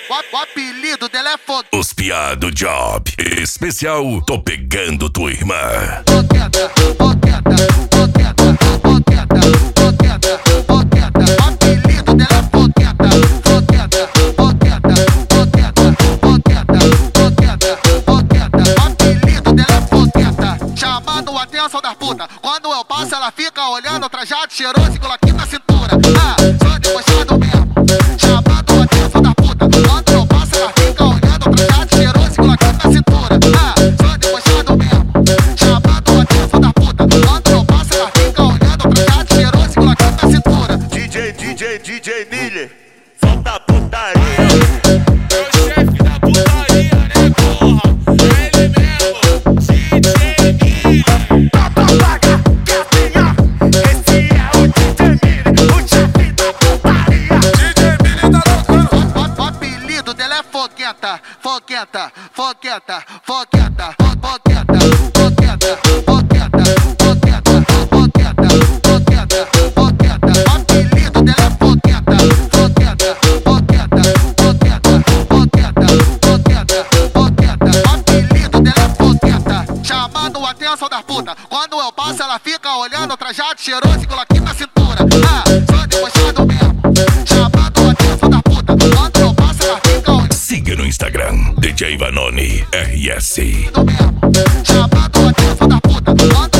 O apelido dela é fogueta. Os piado job. Especial, tô pegando tua irmã. Fogueta, fogueta, fogueta, fogueta, fogueta, fogueta. O apelido dela é fogueta. Fogueta, fogueta, fogueta, fogueta, fogueta, fogueta. O apelido dela é fogueta. Chamando a atenção das putas. Quando eu passo, ela fica olhando, trajado cheiroso e com aqui na cintura. Ah, sou debochado mesmo. Chamando a atenção das putas. Quando eu passo, ela fica olhando, trajado cheiroso e com aqui na cintura. Ah, sou debochado mesmo. Chamando a atenção das putas. Quando eu passo, ela fica olhando, trajado cheiroso e com aqui na cintura. DJ Miller, solta a putaria. É o chefe da putaria, né, porra? É ele mesmo, DJ Miller. Paga, gatinha, esse é o DJ Miller, o chefe da putaria. DJ Miller tá tocando. O apelido dela é fogueta. Fogueta, fogueta, fogueta, fogueta, fogueta, fogueta, fogueta, fogueta, fogueta, fogueta. O apelido dela é fogueta. Fogueta, fogueta, fogueta, fogueta, fogueta, fogueta. O apelido dela é fogueta. Chamando a atenção das putas. Quando eu passo, ela fica olhando, trajado cheiroso e com aqui na cintura. Ah, sou debochado mesmo. Chamando a atenção das putas. Quando eu passo, ela fica olhando. Siga no Instagram, DJ Vanoni RS. Chamando a atenção da puta.